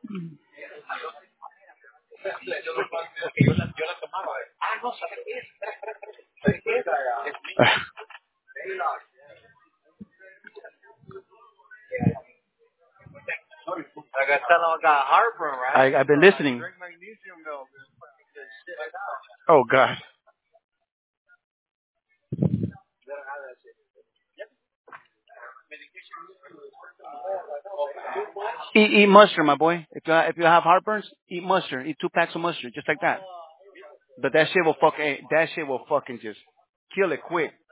Like I tell him, I got heartburn, right? I've been listening. Drink magnesium milk. It's fucking good shit. Oh God. Eat mustard, my boy. If you have heartburns, eat mustard. Eat 2 packs of mustard, just like that. But that shit will fucking just kill it quick.